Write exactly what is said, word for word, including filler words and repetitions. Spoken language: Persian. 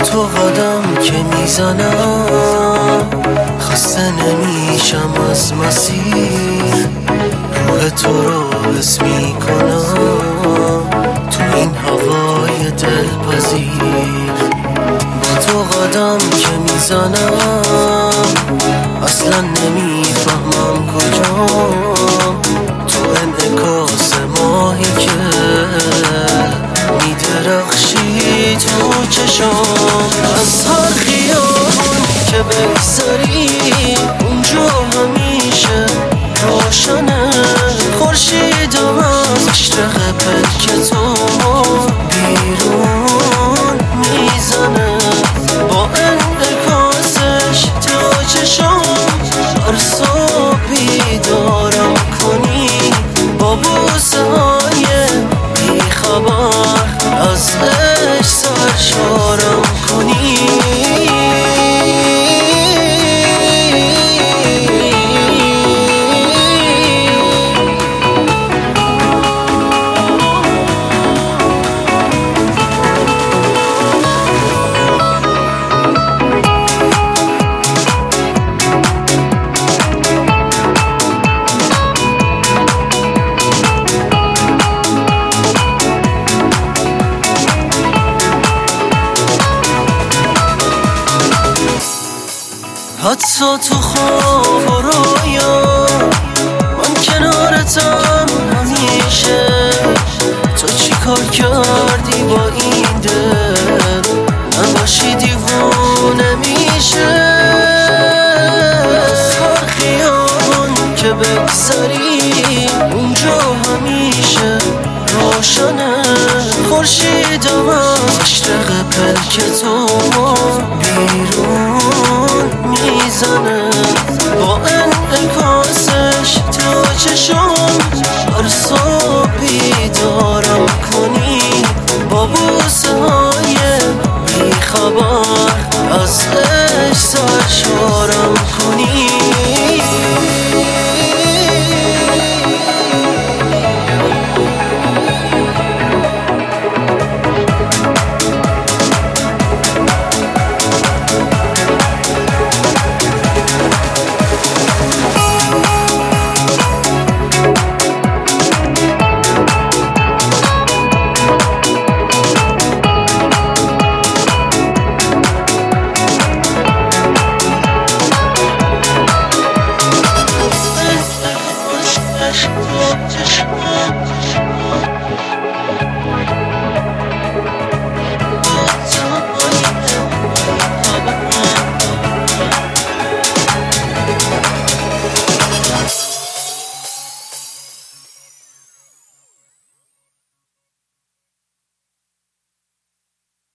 تو قدم که میزنم خسته نمیشم از مسیر، روح تو رو حس میکنم تو این هوای دلپذیر. با تو قدم که میزنم اصلا نمیفهمم کجام، تو انعکاس ماهی که میدرخشی تو چشام. از هر خیابون که بگذری اونجا همیشه روشنه، خورشید و از مشرق پلک تو بیرون میزنه، با انعکاسش تو چشام. هر صبح بیدارم کنی با بوسه های بیخبر، از عشق سرشارم کنی. حتی تو خواب و رویا من کنارتم همیشه. تو چی کار کردی با این دل نباشی دیوونه میشه. از هر خیابون که بگذری اونجا همیشه روشنه، خورشید و مشرق پلک تو بیرون میزنه، با انعکاسش تو چشام. هر صبح بیدارم کنی با بوسه های بیخبر، از عشق سرشارم